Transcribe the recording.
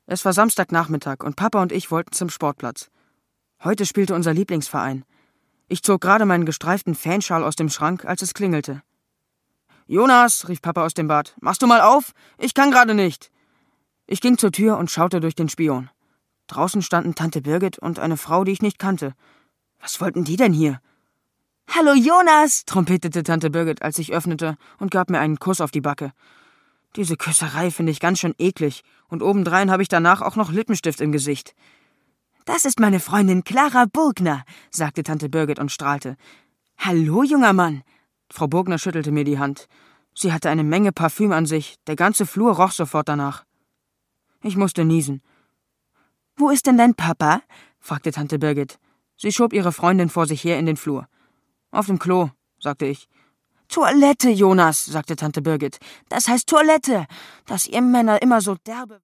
Es war Samstagnachmittag und Papa und ich wollten zum Sportplatz. Heute spielte unser Lieblingsverein. Ich zog gerade meinen gestreiften Fanschal aus dem Schrank, als es klingelte. »Jonas«, rief Papa aus dem Bad, »machst du mal auf? Ich kann gerade nicht.« Ich ging zur Tür und schaute durch den Spion. Draußen standen Tante Birgit und eine Frau, die ich nicht kannte. Was wollten die denn hier? »Hallo Jonas«, trompetete Tante Birgit, als ich öffnete, und gab mir einen Kuss auf die Backe. Diese Küsserei finde ich ganz schön eklig, und obendrein habe ich danach auch noch Lippenstift im Gesicht. »Das ist meine Freundin Clara Burgner«, sagte Tante Birgit und strahlte. »Hallo, junger Mann.« Frau Burgner schüttelte mir die Hand. Sie hatte eine Menge Parfüm an sich, der ganze Flur roch sofort danach. Ich musste niesen. »Wo ist denn dein Papa?« fragte Tante Birgit. Sie schob ihre Freundin vor sich her in den Flur. »Auf dem Klo«, sagte ich. »Toilette, Jonas«, sagte Tante Birgit. »Das heißt Toilette, dass ihr Männer immer so derbe...«